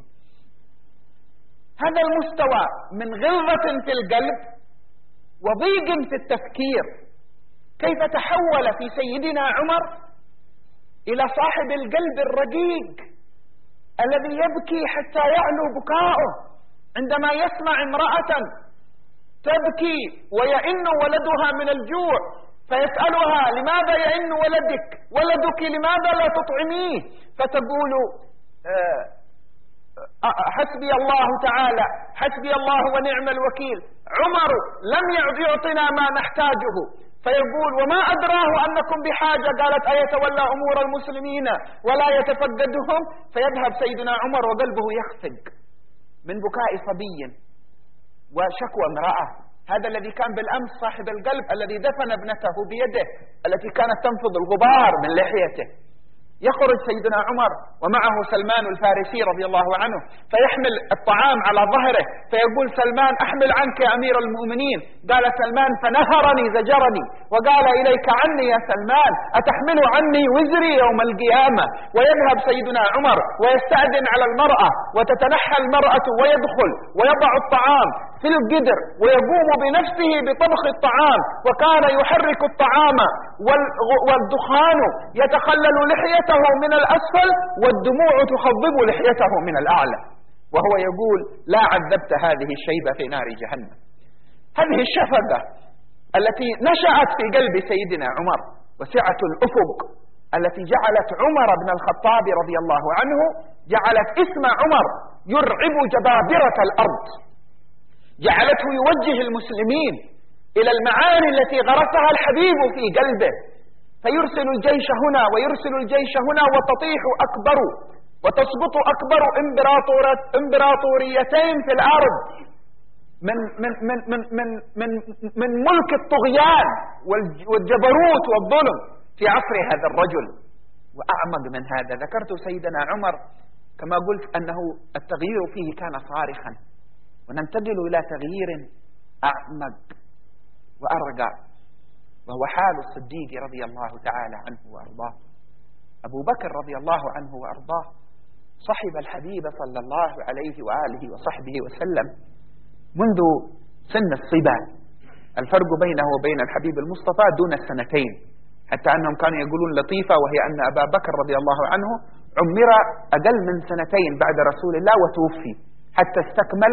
هذا المستوى من غلظة في القلب وضيق في التفكير كيف تحول في سيدنا عمر إلى صاحب القلب الرقيق الذي يبكي حتى يعلو بكاؤه عندما يسمع امرأة تبكي ويئن ولدها من الجوع، فيسألها: لماذا يئن ولدك لماذا لا تطعميه؟ فتقول: حسبي الله تعالى، حسبي الله ونعم الوكيل، عمر لم يعطنا ما نحتاجه. فيقول: وما أدراه أنكم بحاجة؟ قالت: أيتولى أمور المسلمين ولا يتفقدهم؟ فيذهب سيدنا عمر وقلبه يخفق من بكاء صبي وشكوى امرأة. هذا الذي كان بالأمس صاحب القلب الذي دفن ابنته بيده التي كانت تنفض الغبار من لحيته. يخرج سيدنا عمر ومعه سلمان الفارسي رضي الله عنه، فيحمل الطعام على ظهره، فيقول سلمان: أحمل عنك يا أمير المؤمنين. قال سلمان: فنهرني زجرني وقال: إليك عني يا سلمان، أتحمل عني وزري يوم القيامة؟ ويذهب سيدنا عمر ويستأذن على المرأة، وتتنحى المرأة ويدخل ويضع الطعام في القدر ويقوم بنفسه بطبخ الطعام، وكان يحرك الطعام والدخان يتخلل لحيته من الأسفل والدموع تخضب لحيته من الأعلى، وهو يقول: لا عذبت هذه الشيبة في نار جهنم. هذه الشفقة التي نشأت في قلب سيدنا عمر وسعة الأفق التي جعلت عمر بن الخطاب رضي الله عنه، جعلت اسم عمر يرعب جبابرة الأرض، جعلته يوجه المسلمين إلى المعاني التي غرسها الحبيب في قلبه، فيرسل الجيش هنا ويرسل الجيش هنا، وتطيح أكبر وتسقط أكبر إمبراطوريتين في الأرض من من من من من من, من ملك الطغيان والجبروت والظلم في عصر هذا الرجل. وأعمق من هذا ذكرت سيدنا عمر كما قلت أنه التغيير فيه كان صارخا، وننتقل إلى تغيير أعمق وأرقى، وهو حال الصديق رضي الله تعالى عنه وأرضاه. أبو بكر رضي الله عنه وأرضاه صحب الحبيب صلى الله عليه وآله وصحبه وسلم منذ سن الصبا، الفرق بينه وبين الحبيب المصطفى دون السنتين، حتى أنهم كانوا يقولون لطيفة، وهي أن أبا بكر رضي الله عنه عمر أقل من سنتين بعد رسول الله وتوفي، حتى استكمل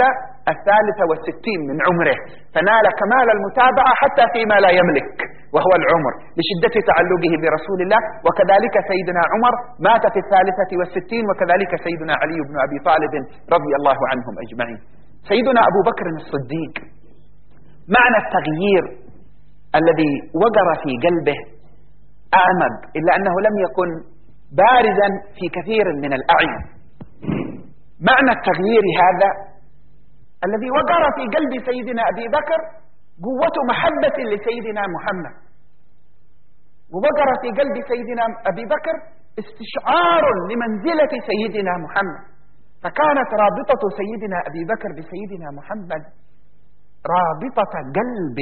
63 من عمره، فنال كمال المتابعة حتى فيما لا يملك وهو العمر لشدة تعلقه برسول الله. وكذلك سيدنا عمر مات في 63، وكذلك سيدنا علي بن أبي طالب رضي الله عنهم أجمعين. سيدنا أبو بكر الصديق معنى التغيير الذي وقر في قلبه أعمق، إلا أنه لم يكن بارزا في كثير من الأعين. معنى التغيير هذا الذي وقر في قلب سيدنا أبي بكر قوة محبة لسيدنا محمد، ووقر في قلب سيدنا أبي بكر استشعار لمنزلة سيدنا محمد، فكانت رابطة سيدنا أبي بكر بسيدنا محمد رابطة قلب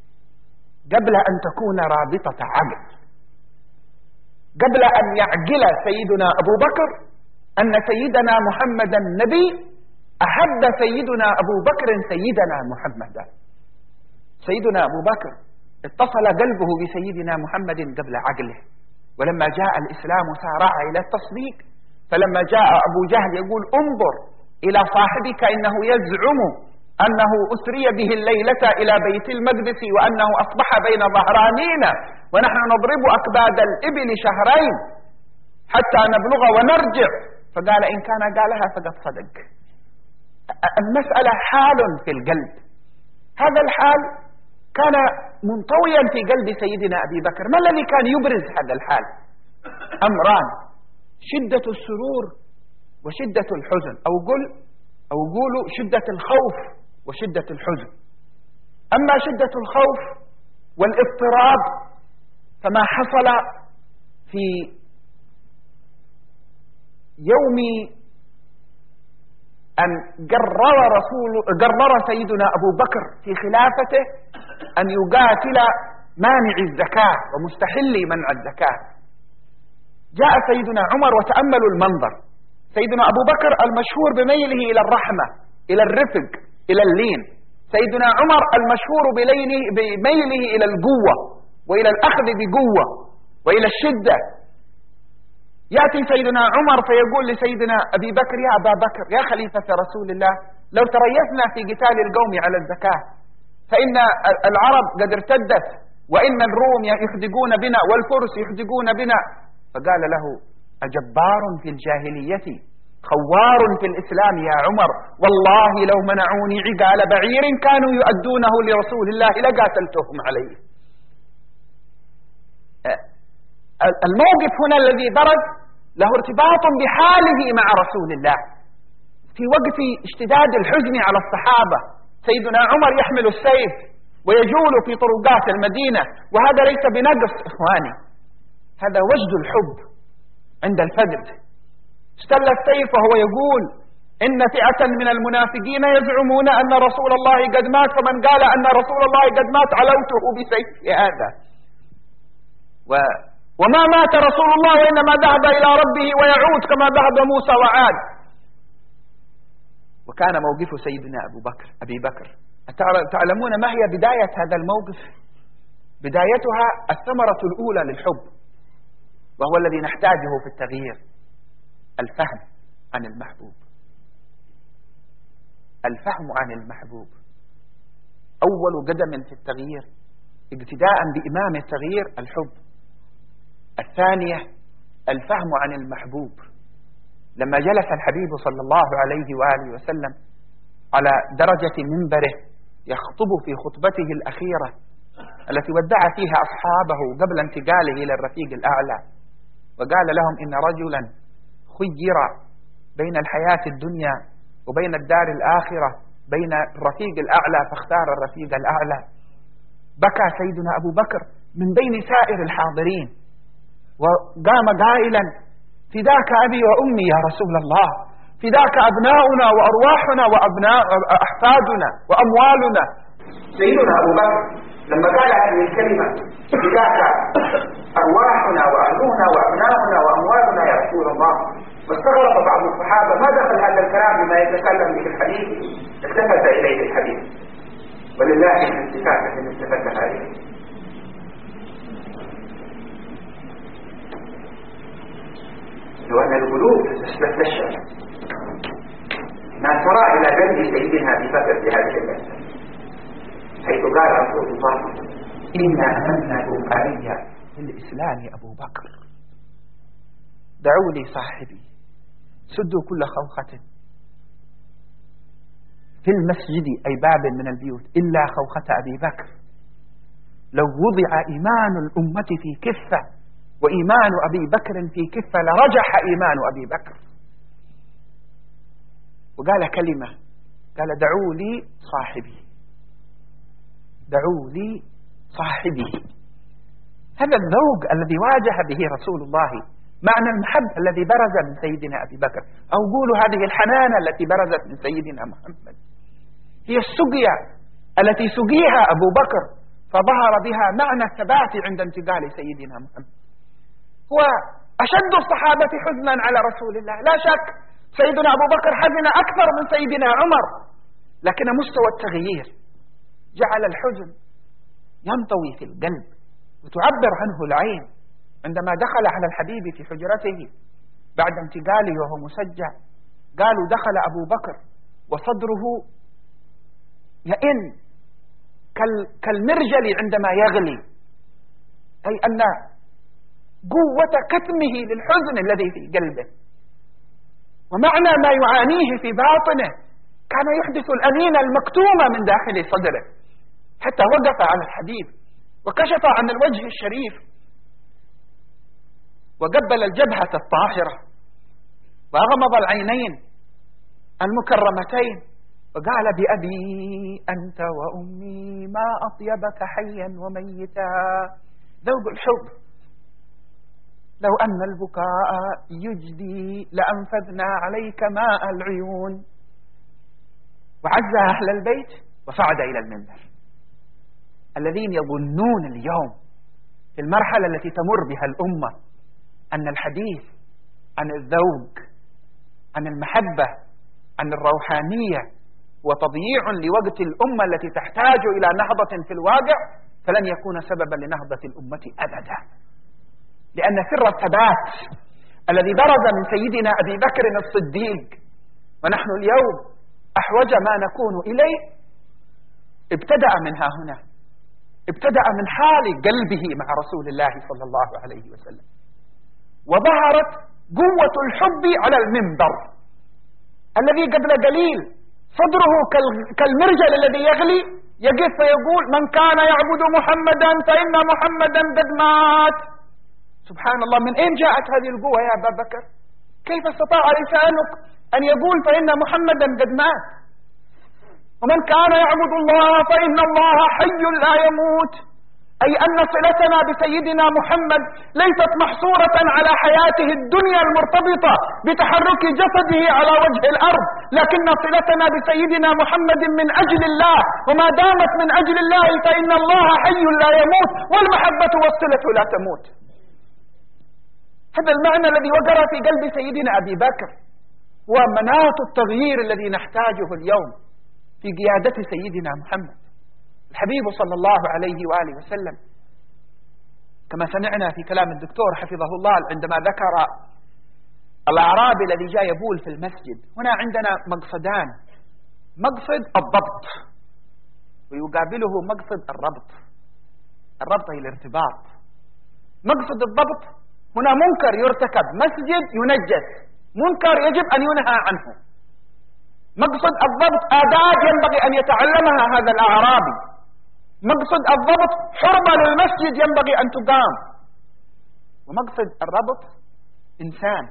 قبل أن تكون رابطة عقل. قبل أن يعقل سيدنا أبو بكر أن سيدنا محمد النبي، أحب سيدنا أبو بكر سيدنا محمدا. سيدنا أبو بكر اتصل قلبه بسيدنا محمد قبل عقله، ولما جاء الإسلام سارع إلى التصديق، فلما جاء أبو جهل يقول: انظر إلى صاحبك إنه يزعم أنه أسري به الليلة إلى بيت المقدس وأنه أصبح بين ظهرانينا ونحن نضرب أكباد الإبل شهرين حتى نبلغ ونرجع. فقال إن كان قالها فقد صدق. المسألة حال في القلب، هذا الحال كان منطويا في قلب سيدنا أبي بكر. ما الذي كان يبرز هذا الحال؟ أمران: شدة السرور وشدة الحزن، أو قولوا شدة الخوف وشدة الحزن. أما شدة الخوف والاضطراب فما حصل في يوم أن قرر سيدنا أبو بكر في خلافته أن يقاتل مانع الزكاة ومستحلي منع الزكاة. جاء سيدنا عمر، وتأملوا المنظر. سيدنا أبو بكر المشهور بميله إلى الرحمة، إلى الرفق، إلى اللين. سيدنا عمر المشهور بميله إلى القوة وإلى الأخذ بقوة وإلى الشدة. يأتي سيدنا عمر فيقول لسيدنا أبي بكر: يا أبا بكر، يا خليفة رسول الله، لو تريثنا في قتال القوم على الزكاة فإن العرب قد ارتدت، وإن الروم يخدقون بنا والفرس يخدقون بنا. فقال له: أجبار في الجاهلية خوار في الإسلام يا عمر، والله لو منعوني عقال بعير كانوا يؤدونه لرسول الله لقاتلتهم عليه. الموقف هنا الذي برز له ارتباط بحاله مع رسول الله في وقت اشتداد الحزن على الصحابة. سيدنا عمر يحمل السيف ويجول في طرقات المدينة، وهذا ليس بنقص إخواني، هذا وجد الحب عند الفقد. استل السيف وهو يقول: إن فئة من المنافقين يزعمون أن رسول الله قد مات، فمن قال أن رسول الله قد مات علوته بسيفي هذا. وما مات رسول الله وإنما ذهب إلى ربه ويعود كما ذهب موسى وعاد. وكان موقف سيدنا أبي بكر. تعلمون ما هي بداية هذا الموقف؟ بدايتها الثمرة الأولى للحب، وهو الذي نحتاجه في التغيير: الفهم عن المحبوب. الفهم عن المحبوب أول قدم في التغيير، ابتداء بإمام التغيير الحب. الثانية الفهم عن المحبوب. لما جلس الحبيب صلى الله عليه وآله وسلم على درجة منبره يخطب في خطبته الأخيرة التي ودع فيها أصحابه قبل انتقاله إلى الرفيق الأعلى، وقال لهم: إن رجلا خير بين الحياة الدنيا وبين الدار الآخرة، بين الرفيق الأعلى فاختار الرفيق الأعلى. بكى سيدنا أبو بكر من بين سائر الحاضرين وقام قائلا: فداك أبي وأمي يا رسول الله، فداك أبناؤنا وأرواحنا وأبناء أحفادنا وأموالنا. سيدنا أبو بكر لما قال هذه الكلمة: فداك أرواحنا وأهلنا وأبناؤنا وأموالنا يا رسول الله، واستغرب بعض الصحابة ما دخل هذا الكلام بما يتكلم به الحديث. التفت إليه الحديث، ولله الالتفاتة من التفت عليه. لو أن القلوب تستشعر ما ترى إلى جنب سيدنا أبي بكر في هذه المسألة، حيث قال رسول الله: إنا أمنكم علي بالإسلام أبو بكر، دعوا لي صاحبي، سدوا كل خوخة في المسجد أي باب من البيوت إلا خوخة أبي بكر. لو وضع إيمان الأمة في كفة وإيمان أبي بكر في كفة لرجح إيمان أبي بكر. وقال كلمة، قال: دعوا لي صاحبي، دعوا لي صاحبي. هذا الذوق الذي واجه به رسول الله معنى المحب الذي برز من سيدنا أبي بكر، أو قولوا هذه الحنانة التي برزت من سيدنا محمد، هي السقيا التي سقيها أبو بكر فظهر بها معنى الثبات عند انتقال سيدنا محمد. هو أشد الصحابة حزنا على رسول الله لا شك. سيدنا أبو بكر حزن أكثر من سيدنا عمر، لكن مستوى التغيير جعل الحزن ينطوي في القلب وتعبر عنه العين. عندما دخل على الحبيب في حجرته بعد انتقاله وهو مسجع، قالوا: دخل أبو بكر وصدره يئن كالمرجل عندما يغلي، أي أن قوة كتمه للحزن الذي في قلبه ومعنى ما يعانيه في باطنه كان يحدث الأنين المكتومة من داخل صدره، حتى وقف على الحديد وكشف عن الوجه الشريف وقبل الجبهة الطاهرة وأغمض العينين المكرمتين وقال: بأبي أنت وأمي ما أطيبك حيا وميتا. ذوق الحب، لو أن البكاء يجدي لأنفذنا عليك ماء العيون. وعز أهل البيت وصعد إلى المنبر. الذين يظنون اليوم في المرحلة التي تمر بها الأمة أن الحديث عن الذوق، عن المحبة، عن الروحانية وتضييع لوقت الأمة التي تحتاج إلى نهضة في الواقع، فلن يكون سببا لنهضة الأمة أبدا، لأن سر الثبات الذي برز من سيدنا أبي بكر الصديق ونحن اليوم أحوج ما نكون إليه ابتدأ من ها هنا، ابتدأ من حال قلبه مع رسول الله صلى الله عليه وسلم، وظهرت قوة الحب على المنبر الذي قبل قليل صدره كالمرجل الذي يغلي يقف ويقول: من كان يعبد محمدا فإن محمدا قد مات. سبحان الله، من أين جاءت هذه القوة يا أبا بكر؟ كيف استطاع لسانك أن يقول فإن محمدا قد مات؟ ومن كان يعبد الله فإن الله حي لا يموت، أي أن صلتنا بسيدنا محمد ليست محصورة على حياته الدنيا المرتبطة بتحرك جسده على وجه الأرض، لكن صلتنا بسيدنا محمد من أجل الله، وما دامت من أجل الله فإن الله حي لا يموت، والمحبة والصلة لا تموت. هذا المعنى الذي وقر في قلب سيدنا أبي بكر ومناط التغيير الذي نحتاجه اليوم في قيادة سيدنا محمد الحبيب صلى الله عليه وآله وسلم. كما سمعنا في كلام الدكتور حفظه الله عندما ذكر الأعرابي الذي جاء يبول في المسجد، هنا عندنا مقصدان: مقصد الضبط ويقابله مقصد الربط. الربط هي الارتباط. مقصد الضبط هنا منكر يرتكب، مسجد ينجس، منكر يجب أن ينهى عنه. مقصد الضبط آداب ينبغي أن يتعلمها هذا الأعرابي. مقصد الضبط حرمة للمسجد ينبغي أن تقام. ومقصد الربط إنسان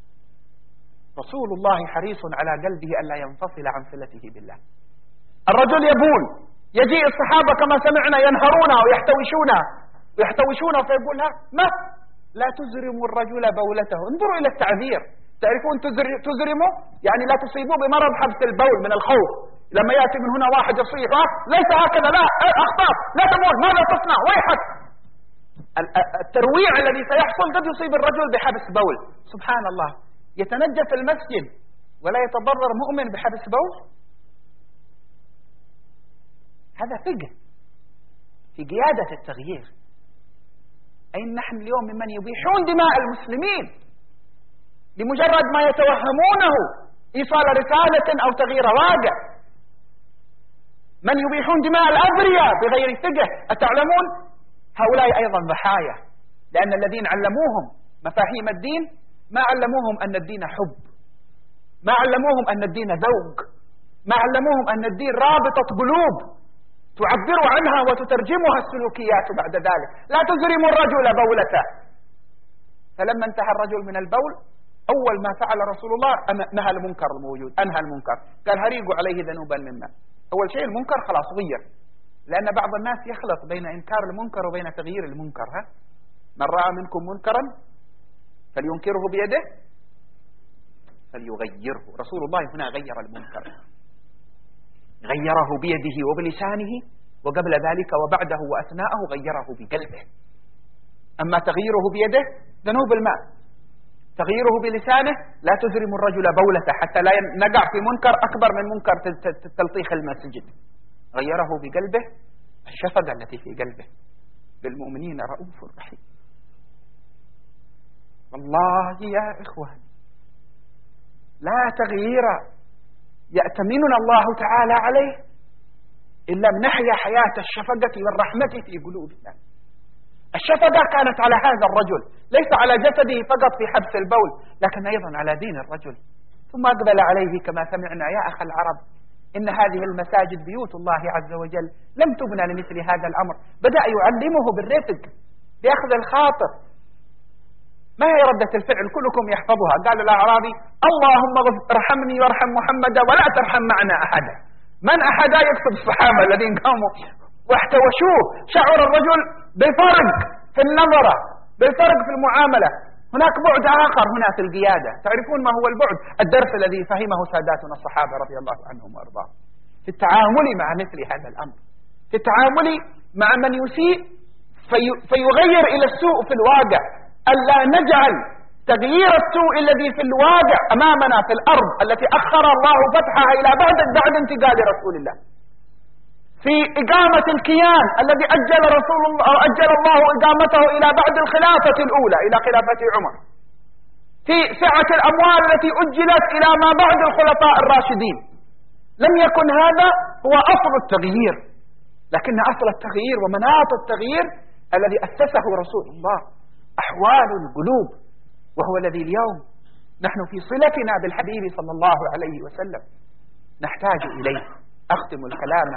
رسول الله حريص على قلبه ألا ينفصل عن صلته بالله. الرجل يبول، يجيء الصحابة كما سمعنا ينهرونه ويحتوشونه فيقول لها: ما لا تزرموا الرجل بولته. انظروا إلى التعبير، تعرفون تزرموا يعني لا تصيبوا بمرض حبس البول من الخوف. لما يأتي من هنا واحد يصيح: ليس هكذا، لا أخطأ، لا تبول، ماذا تصنع، ويحك. الترويع الذي سيحصل قد يصيب الرجل بحبس بول. سبحان الله، يتنجس المسجد ولا يتضرر مؤمن بحبس بول. هذا فقه في قيادة التغيير. أي نحن اليوم ممن يبيحون دماء المسلمين لمجرد ما يتوهمونه إيصال رسالة أو تغيير واقع، من يبيحون دماء الأبرياء بغير فقه. أتعلمون هؤلاء أيضا ضحايا، لأن الذين علموهم مفاهيم الدين ما علموهم أن الدين حب، ما علموهم أن الدين ذوق، ما علموهم أن الدين رابطة قلوب تعبر عنها وتترجمها السلوكيات بعد ذلك. لا تزرموا الرجل بولته. فلما انتهى الرجل من البول أول ما فعل رسول الله نهى المنكر الموجود، أنهى المنكر، قال: هريقوا عليه ذنوبا مما. أول شيء المنكر خلاص غير، لأن بعض الناس يخلط بين إنكار المنكر وبين تغيير المنكر. من رأى منكم منكرا فلينكره بيده فليغيره. رسول الله هنا غير المنكر، غيره بيده وبلسانه، وقبل ذلك وبعده وأثناءه غيره بقلبه. أما تغييره بيده ذنوب الماء، تغييره بلسانه لا تزرم الرجل بولته حتى لا نقع في منكر أكبر من منكر تلطيخ المسجد. غيره بقلبه، الشفقة التي في قلبه بالمؤمنين رؤوف رحيم. والله يا إخوان لا تغيير يأتمننا الله تعالى عليه إن لم نحيا حياة الشفقة والرحمة في قلوبنا. الشفقة كانت على هذا الرجل، ليس على جسده فقط في حبس البول، لكن أيضا على دين الرجل. ثم أقبل عليه كما سمعنا: يا أخ العرب، إن هذه المساجد بيوت الله عز وجل، لم تبنى لمثل هذا الأمر. بدأ يعلمه بالرفق، بأخذ الخاطر. ما هي ردة الفعل؟ كلكم يحفظها. قال الأعرابي: اللهم ارحمني وارحم محمدا ولا ترحم معنا أحدا. من أحدا؟ يقصد الصحابة الذين قاموا واحتوشوه. شعر الرجل بفرق في النظرة، بالفرق في المعاملة. هناك بعد آخر هنا في القيادة. تعرفون ما هو البعد؟ الدرس الذي فهمه ساداتنا الصحابة رضي الله عنهم وارضاهم في التعامل مع مثل هذا الأمر، في التعامل مع من يسيء فيغير إلى السوء في الواقع. ألا نجعل تغيير السوء الذي في الواقع أمامنا في الأرض التي أخر الله فتحها إلى بعد انتقال رسول الله، في إقامة الكيان الذي أجل الله إقامته إلى بعد الخلافة الأولى، إلى خلافة عمر، في سعة الأموال التي أجلت إلى ما بعد الخلفاء الراشدين. لم يكن هذا هو أصل التغيير، لكن أصل التغيير ومناط التغيير الذي أسسه رسول الله أحوال القلوب، وهو الذي اليوم نحن في صلتنا بالحبيب صلى الله عليه وسلم نحتاج إليه. أختم الكلام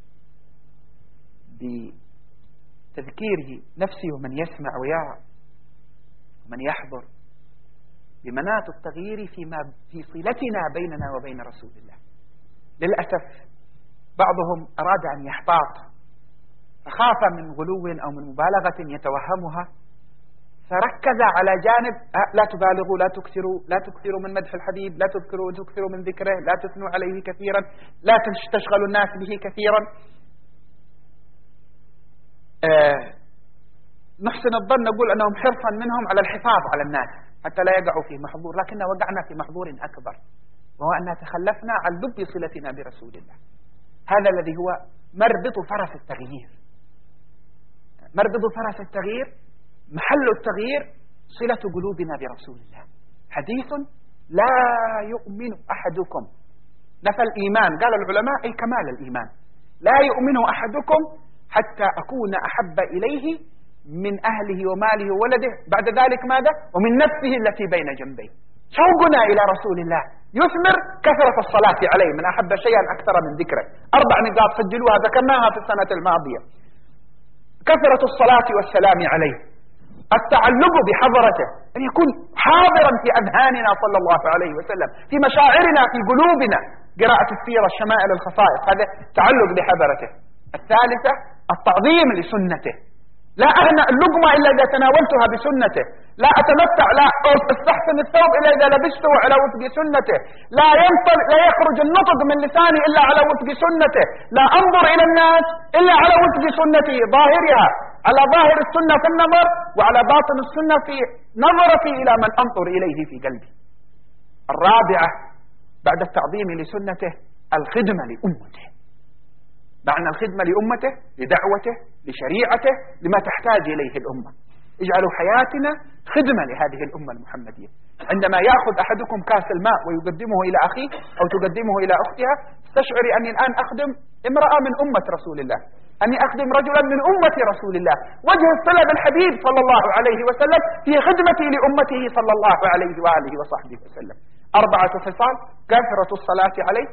بتذكيره نفسي ومن يسمع ويرى ومن يحضر بمناط التغيير في صلتنا بيننا وبين رسول الله. للأسف بعضهم أراد أن يحتاط، فخاف من غلو أو من مبالغة يتوهمها، فركز على جانب: لا تبالغوا، لا تكثروا من مدح الحبيب، لا تكثروا من ذكره، لا تثنوا عليه كثيرا، لا تشغلوا الناس به كثيرا. نحسن الظن نقول أنهم حرصا منهم على الحفاظ على الناس حتى لا يقعوا في محظور، لكن وقعنا في محظور أكبر، وهو أن تخلفنا عن لب صلتنا برسول الله. هذا الذي هو مربط فرس التغيير. مربط فرس التغيير، محل التغيير صلة قلوبنا برسول الله. حديث: لا يؤمن أحدكم، نفى الإيمان، قال العلماء أي كمال الإيمان. لا يؤمن أحدكم حتى أكون أحب إليه من أهله وماله وولده، بعد ذلك ماذا؟ ومن نفسه التي بين جنبيه. شوقنا إلى رسول الله يثمر كثرة الصلاة عليه، من أحب شيئا أكثر من ذكره. 4 نقاط سجلوها ذكرناها في السنة الماضية: كثرة الصلاة والسلام عليه، التعلق بحضرته، أن يكون حاضرا في أذهاننا صلى الله عليه وسلم، في مشاعرنا، في قلوبنا. قراءة السيرة، الشمائل، الخصائص، هذا تعلق بحضرته. الثالثة: التعظيم لسنته، لا أهنأ اللقمة إلا إذا تناولتها بسنته، لا أتمتع، لا أستحسن الثوب إلا إذا لبسته على وفق سنته، لا يخرج النطق من لساني إلا على وفق سنته، لا أنظر إلى الناس إلا على وفق سنته، ظاهرها على ظاهر السنة في النظر، وعلى باطن السنة في نظرتي إلى من أنظر إليه في قلبي. الرابعة بعد التعظيم لسنته: الخدمة لأمته. معنى الخدمة لأمته، لدعوته، لشريعته، لما تحتاج إليه الأمة. اجعلوا حياتنا خدمة لهذه الأمة المحمدية. عندما يأخذ أحدكم كاس الماء ويقدمه إلى أخيه أو تقدمه إلى أختها، استشعري أني الآن أخدم امرأة من أمة رسول الله، أني أخدم رجلا من أمة رسول الله. وجه الصلة بالحبيب صلى الله عليه وسلم في خدمتي لأمته صلى الله عليه وآله وصحبه وسلم. 4 خصال: كثرة الصلاة عليه،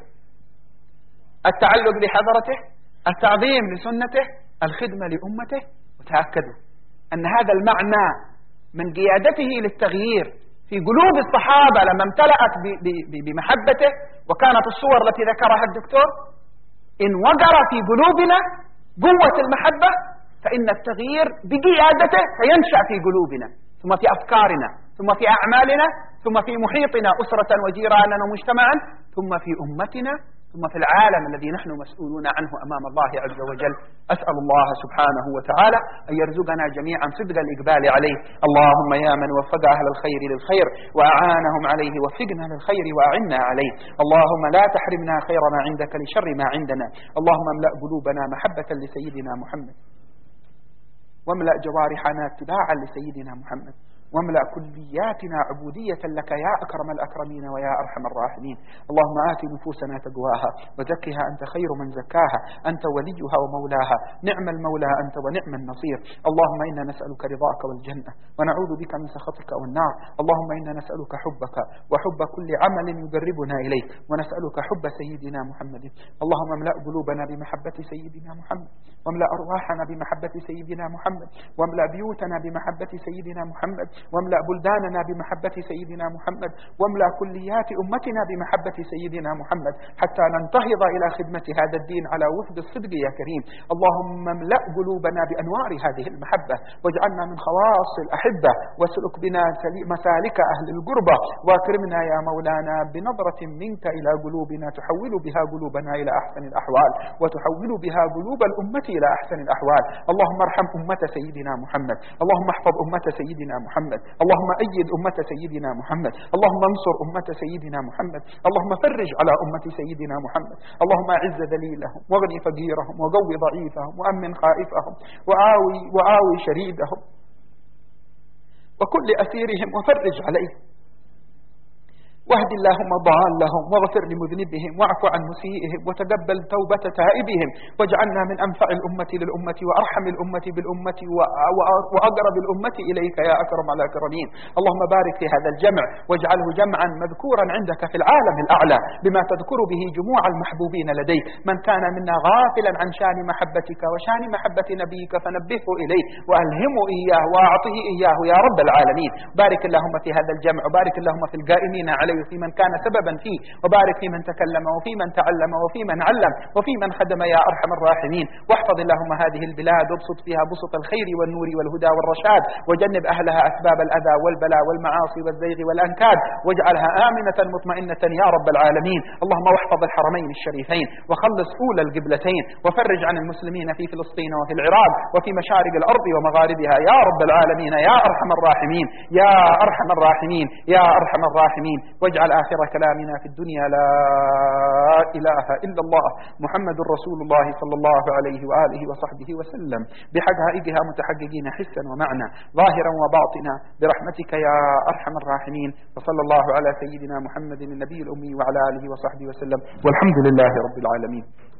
التعلق بحضرته، التعظيم لسنته، الخدمة لأمته. وتأكدوا أن هذا المعنى من قيادته للتغيير في قلوب الصحابة لما امتلأت بمحبته، وكانت الصور التي ذكرها الدكتور إن وقر في قلوبنا قوة المحبة، فإن التغيير بقيادته سينشأ في قلوبنا، ثم في أفكارنا، ثم في أعمالنا، ثم في محيطنا أسرة وجيرانا ومجتمعا، ثم في أمتنا، ثم في العالم الذي نحن مسؤولون عنه أمام الله عز وجل. أسأل الله سبحانه وتعالى أن يرزقنا جميعا صدق الإقبال عليه. اللهم يا من وفق أهل الخير للخير وأعانهم عليه، وفقنا للخير وأعنا عليه. اللهم لا تحرمنا خير ما عندك لشر ما عندنا. اللهم املأ قلوبنا محبة لسيدنا محمد، واملأ جوارحنا اتباعا لسيدنا محمد، واملأ كلياتنا عبودية لك يا أكرم الأكرمين ويا أرحم الراحمين. اللهم آت نفوسنا تقواها وزكها أنت خير من زكاها، أنت وليها ومولاها، نعم المولى أنت ونعم النصير. اللهم إنا نسألك رضاك والجنة ونعوذ بك من سخطك والنار. اللهم إنا نسألك حبك وحب كل عمل يقربنا إليك، ونسألك حب سيدنا محمد. اللهم املأ قلوبنا بمحبة سيدنا محمد، واملأ أرواحنا بمحبة سيدنا محمد، واملأ بيوتنا بمحبة سيدنا محمد، واملأ بلداننا بمحبة سيدنا محمد، واملأ كليات أمتنا بمحبة سيدنا محمد، حتى ننتهض إلى خدمة هذا الدين على وفد الصدق يا كريم. اللهم املأ قلوبنا بأنوار هذه المحبة، واجعلنا من خواص الأحبة، واسلك بنا مسالك أهل القربة، واكرمنا يا مولانا بنظرة منك إلى قلوبنا تحول بها قلوبنا إلى أحسن الأحوال، وتحول بها قلوب الأمة إلى أحسن الأحوال. اللهم ارحم أمة سيدنا محمد، اللهم احفظ أمة سيدنا محمد، اللهم أيد أمة سيدنا محمد، اللهم انصر أمة سيدنا محمد، اللهم فرج على أمة سيدنا محمد، اللهم أعز ذليلهم واغني فقيرهم وقوي ضعيفهم وأمن خائفهم وآوي شريدهم وكل أسيرهم وفرج عليهم، واهد اللهم ضالهم واغفر لمذنبهم واعف عن مسيئهم وتقبل توبة تائبهم، واجعلنا من أنفع الأمة للأمة وأرحم الأمة بالأمة وأقرب الأمة إليك يا أكرم الأكرمين. اللهم بارك في هذا الجمع واجعله جمعا مذكورا عندك في العالم الأعلى بما تذكر به جموع المحبوبين لديك. من كان منا غافلا عن شان محبتك وشان محبة نبيك فنبهه إليه وألهمه إياه وأعطه إياه يا رب العالمين. بارك اللهم في هذا الجمع، وبارك اللهم في القائمين عليه وفي من كان سببا فيه، وبارك في من تكلم وفي من تعلم وفي من علم وفي من خدم يا أرحم الراحمين. واحفظ اللهم هذه البلاد وابسط فيها بسط الخير والنور والهدى والرشاد، وجنب أهلها أسباب الأذى والبلاء والمعاصي والزيغ والأنكاد، واجعلها آمنة مطمئنة يا رب العالمين. اللهم واحفظ الحرمين الشريفين وخلص أولى القبلتين، وفرج عن المسلمين في فلسطين وفي العراق وفي مشارق الأرض ومغاربها يا رب العالمين يا أرحم الراحمين يا أرحم الراحمين يا أرحم الراحمين. واجعل آخر كلامنا في الدنيا لا إله إلا الله محمد رسول الله صلى الله عليه وآله وصحبه وسلم، بحقائقها متحققين حسا ومعنى ظاهرا وباطنا برحمتك يا أرحم الراحمين. وصلى الله على سيدنا محمد النبي الأمي وعلى آله وصحبه وسلم، والحمد لله رب العالمين.